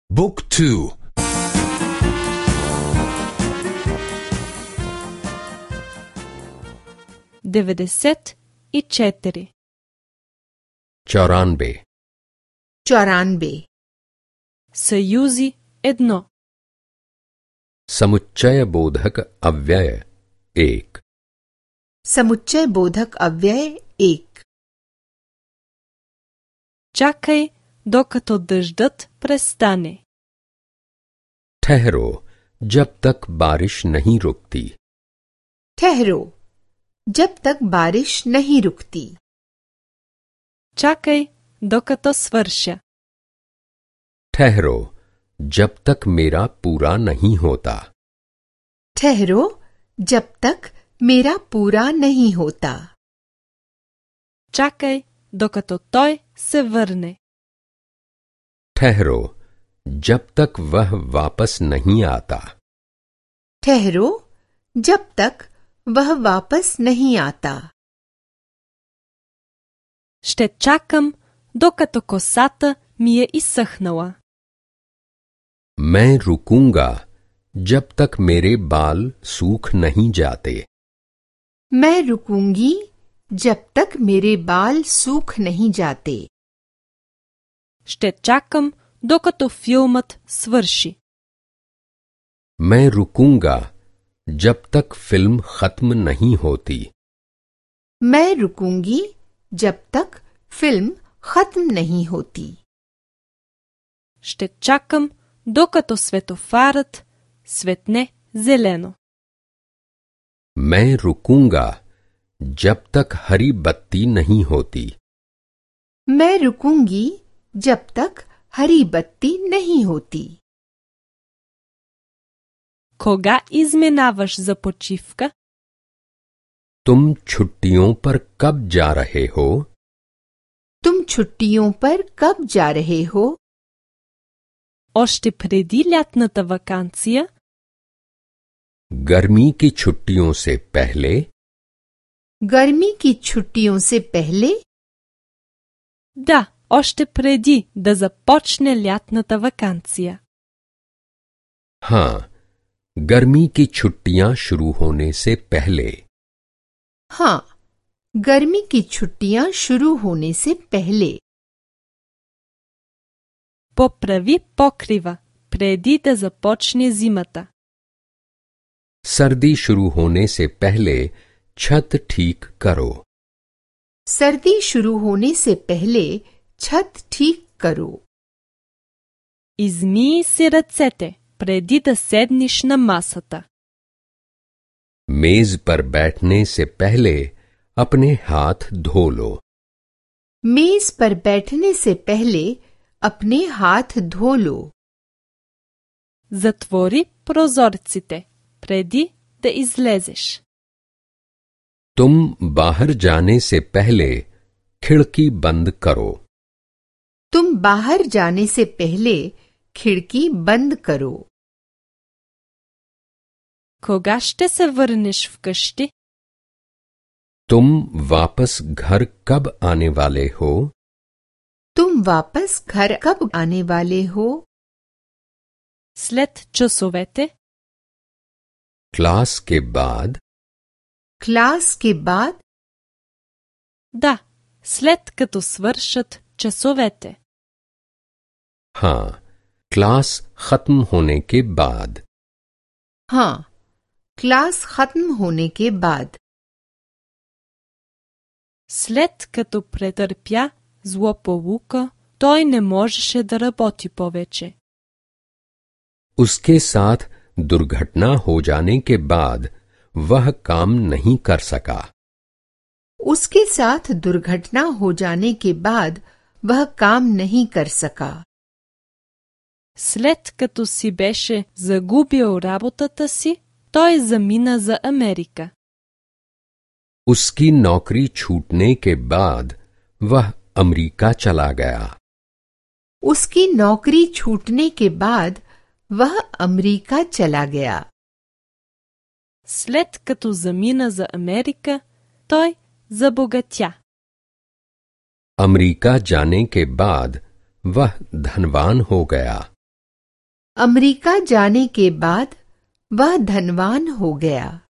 Book 2. 94 94 94 Съюзи 1 समुच्चय बोधक अव्यय 1 समुच्चय बोधक अव्यय 1 Чакай, докато дъждът престане. ठहरो जब तक बारिश नहीं रुकती। ठहरो जब तक बारिश नहीं रुकती। Чакай, докато свърша. ठहरो जब तक मेरा पूरा नहीं होता। ठहरो जब तक मेरा पूरा नहीं होता। Чакай, докато той се върне. ठहरो जब तक वह वापस नहीं आता। ठहरो जब तक वह वापस नहीं आता। Ще чакам, докато косата ми е изсъхнала. मैं रुकूंगा जब तक मेरे बाल सूख नहीं जाते। मैं रुकूंगी जब तक मेरे बाल सूख नहीं जाते। Ще чакам, докато филмът свърши. मैं रुकूंगा जब तक फिल्म खत्म नहीं होती। मैं रुकूंगी जब तक फिल्म खत्म नहीं होती। Ще чакам, докато светофарът светне зелено. मैं रुकूंगा जब तक हरी बत्ती नहीं होती। मैं रुकूंगी जब तक हरी बत्ती नहीं होती। Кога изминаваш за почивка? तुम छुट्टियों पर कब जा रहे हो? तुम छुट्टियों पर कब जा रहे हो? Още преди лятната ваканция? गर्मी की छुट्टियों से पहले? गर्मी की छुट्टियों से पहले? Да, още преди да започне лятната ваканция. हाँ, गर्मी की छुट्टियां शुरू होने से पहले। हाँ, गर्मी की छुट्टियां शुरू होने से पहले। Поправи покрива преди да започне зимата. सर्दी शुरू होने से पहले छत ठीक करो। सर्दी शुरू होने से पहले छत ठीक करो। Измий си ръцете преди да седнеш на масата. मेज पर बैठने से पहले अपने हाथ धो लो। मेज पर बैठने से पहले अपने हाथ धो लो। Затвори прозорците преди да излезеш. तुम बाहर जाने से पहले खिड़की बंद करो। तुम बाहर जाने से पहले खिड़की बंद करो। Кога ще се върнеш вкъщи? तुम वापस घर कब आने वाले हो? तुम वापस घर कब आने वाले हो? След часовете? क्लास के बाद? क्लास के बाद? Да, след като свършат часовете. हाँ, क्लास खत्म होने के बाद। हाँ, क्लास खत्म होने के बाद। След като претърпя злополука, той не можеше да работи повече. उसके साथ दुर्घटना हो जाने के बाद वह काम नहीं कर सका। उसके साथ दुर्घटना हो जाने के बाद वह काम नहीं कर सका। След като си беше загубил работата си, той замина за Америка. उसकी नौकरी छूटने के बाद वह अमेरिका चला गया। उसकी नौकरी छूटने के बाद वह अमेरिका चला गया। След като замина за Америка, той забогатя. अमेरिका जाने के बाद वह धनवान हो गया। अमेरिका जाने के बाद वह धनवान हो गया।